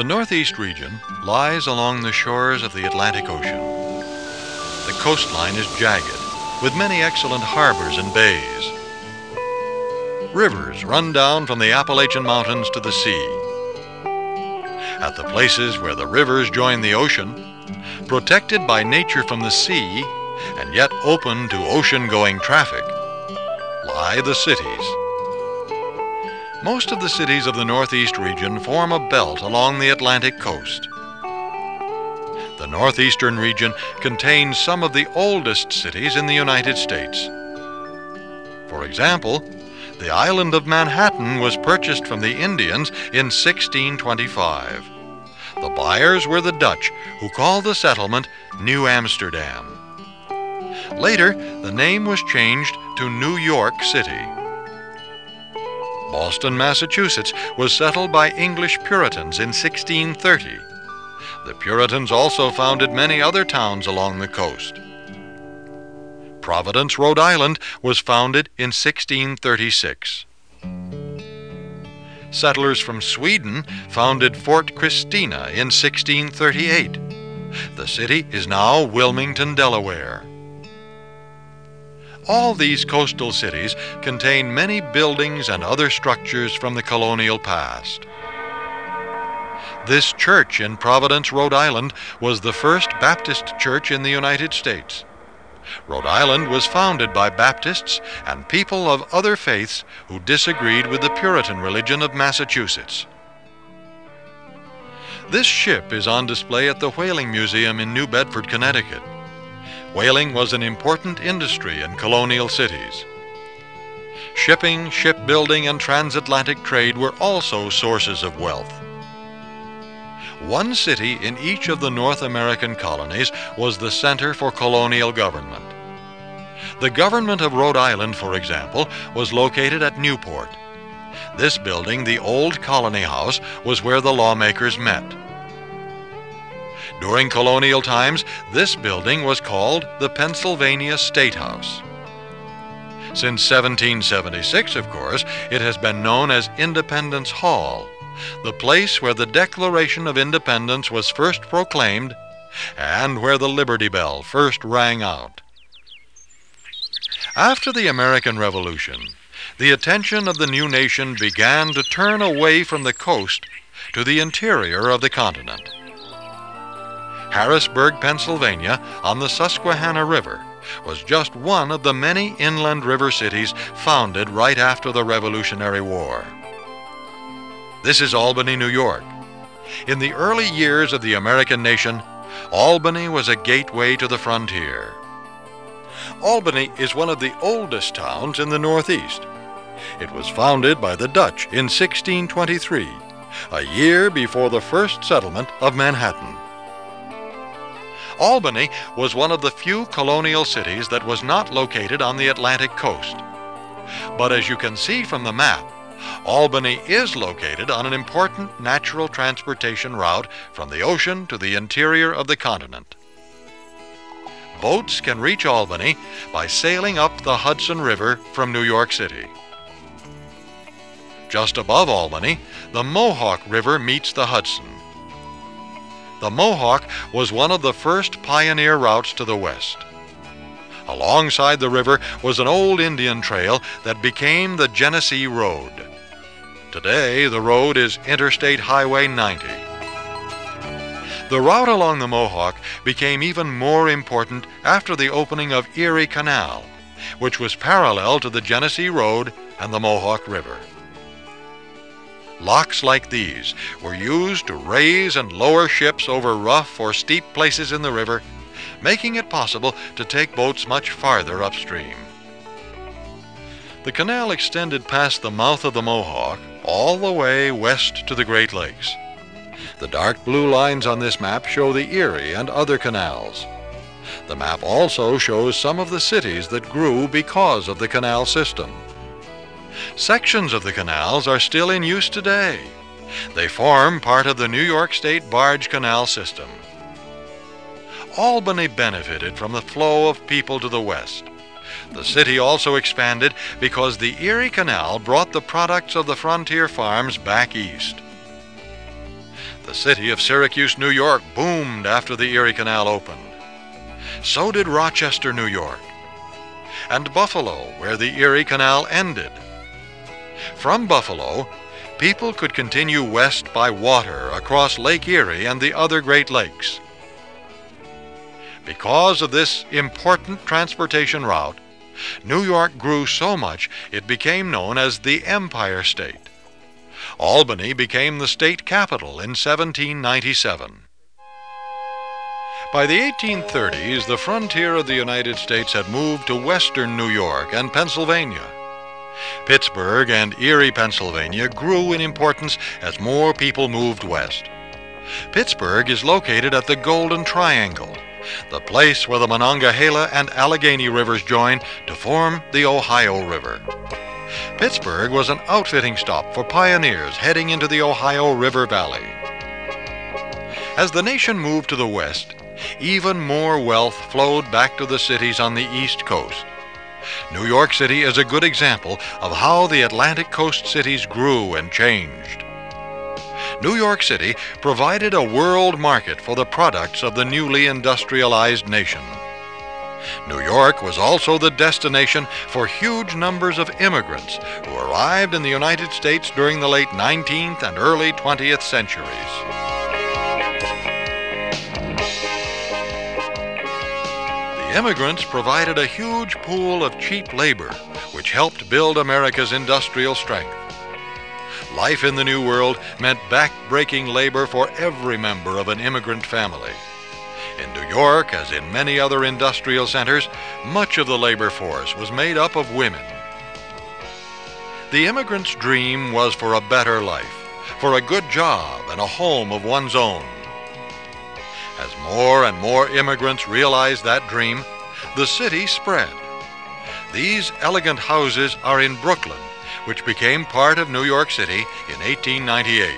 The Northeast region lies along the shores of the Atlantic Ocean. The coastline is jagged, with many excellent harbors and bays. Rivers run down from the Appalachian Mountains to the sea. At the places where the rivers join the ocean, protected by nature from the sea and yet open to ocean-going traffic, lie the cities. Most of the cities of the Northeast region form a belt along the Atlantic coast. The Northeastern region contains some of the oldest cities in the United States. For example, the island of Manhattan was purchased from the Indians in 1625. The buyers were the Dutch, who called the settlement New Amsterdam. Later, the name was changed to New York City. Boston, Massachusetts was settled by English Puritans in 1630. The Puritans also founded many other towns along the coast. Providence, Rhode Island was founded in 1636. Settlers from Sweden founded Fort Christina in 1638. The city is now Wilmington, Delaware. All these coastal cities contain many buildings and other structures from the colonial past. This church in Providence, Rhode Island, was the first Baptist church in the United States. Rhode Island was founded by Baptists and people of other faiths who disagreed with the Puritan religion of Massachusetts. This ship is on display at the Whaling Museum in New Bedford, Connecticut. Whaling was an important industry in colonial cities. Shipping, shipbuilding, and transatlantic trade were also sources of wealth. One city in each of the North American colonies was the center for colonial government. The government of Rhode Island, for example, was located at Newport. This building, the Old Colony House, was where the lawmakers met. During colonial times, this building was called the Pennsylvania State House. Since 1776, of course, it has been known as Independence Hall, the place where the Declaration of Independence was first proclaimed and where the Liberty Bell first rang out. After the American Revolution, the attention of the new nation began to turn away from the coast to the interior of the continent. Harrisburg, Pennsylvania, on the Susquehanna River, was just one of the many inland river cities founded right after the Revolutionary War. This is Albany, New York. In the early years of the American nation, Albany was a gateway to the frontier. Albany is one of the oldest towns in the Northeast. It was founded by the Dutch in 1623, a year before the first settlement of Manhattan. Albany was one of the few colonial cities that was not located on the Atlantic coast. But as you can see from the map, Albany is located on an important natural transportation route from the ocean to the interior of the continent. Boats can reach Albany by sailing up the Hudson River from New York City. Just above Albany, the Mohawk River meets the Hudson. The Mohawk was one of the first pioneer routes to the west. Alongside the river was an old Indian trail that became the Genesee Road. Today, the road is Interstate Highway 90. The route along the Mohawk became even more important after the opening of Erie Canal, which was parallel to the Genesee Road and the Mohawk River. Locks like these were used to raise and lower ships over rough or steep places in the river, making it possible to take boats much farther upstream. The canal extended past the mouth of the Mohawk all the way west to the Great Lakes. The dark blue lines on this map show the Erie and other canals. The map also shows some of the cities that grew because of the canal system. Sections of the canals are still in use today. They form part of the New York State Barge Canal system. Albany benefited from the flow of people to the west. The city also expanded because the Erie Canal brought the products of the frontier farms back east. The The city of Syracuse, New York boomed after the Erie Canal opened. So did Rochester, New York, and Buffalo, where the Erie Canal ended. From Buffalo, people could continue west by water across Lake Erie and the other Great Lakes. Because of this important transportation route, New York grew so much it became known as the Empire State. Albany became the state capital in 1797. By the 1830s, the frontier of the United States had moved to western New York and Pennsylvania. Pittsburgh and Erie, Pennsylvania grew in importance as more people moved west. Pittsburgh is located at the Golden Triangle, the place where the Monongahela and Allegheny rivers join to form the Ohio River. Pittsburgh was an outfitting stop for pioneers heading into the Ohio River Valley. As the nation moved to the west, even more wealth flowed back to the cities on the East Coast. New York City is a good example of how the Atlantic Coast cities grew and changed. New York City provided a world market for the products of the newly industrialized nation. New York was also the destination for huge numbers of immigrants who arrived in the United States during the late 19th and early 20th centuries. The immigrants provided a huge pool of cheap labor, which helped build America's industrial strength. Life in the New World meant back-breaking labor for every member of an immigrant family. In New York, as in many other industrial centers, much of the labor force was made up of women. The immigrant's dream was for a better life, for a good job and a home of one's own. As more and more immigrants realized that dream, the city spread. These elegant houses are in Brooklyn, which became part of New York City in 1898.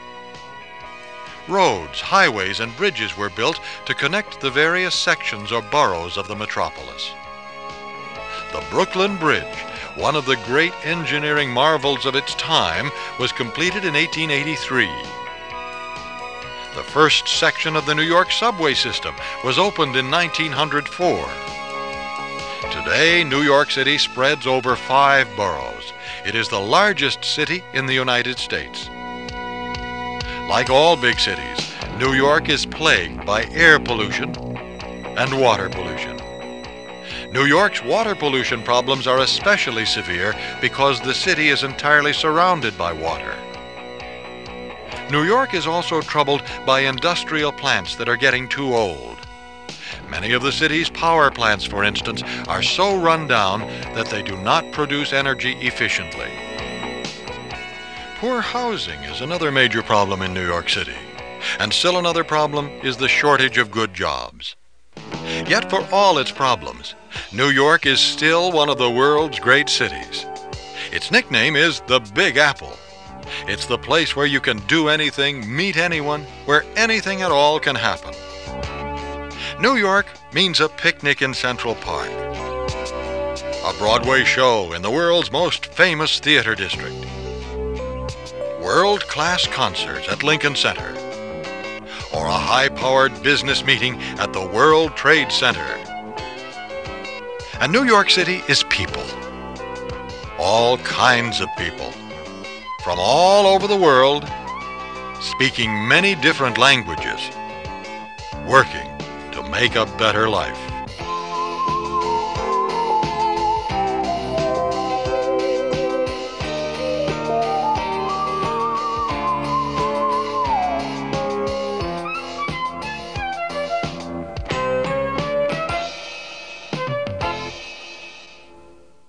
Roads, highways, and bridges were built to connect the various sections or boroughs of the metropolis. The Brooklyn Bridge, one of the great engineering marvels of its time, was completed in 1883. The first section of the New York subway system was opened in 1904. Today, New York City spreads over 5 boroughs. It is the largest city in the United States. Like all big cities, New York is plagued by air pollution and water pollution. New York's water pollution problems are especially severe because the city is entirely surrounded by water. New York is also troubled by industrial plants that are getting too old. Many of the city's power plants, for instance, are so run down that they do not produce energy efficiently. Poor housing is another major problem in New York City, and still another problem is the shortage of good jobs. Yet for all its problems, New York is still one of the world's great cities. Its nickname is the Big Apple. It's the place where you can do anything, meet anyone, where anything at all can happen. New York means a picnic in Central Park, a Broadway show in the world's most famous theater district, world-class concerts at Lincoln Center, or a high-powered business meeting at the World Trade Center. And New York City is people. All kinds of people. From all over the world, speaking many different languages, working to make a better life.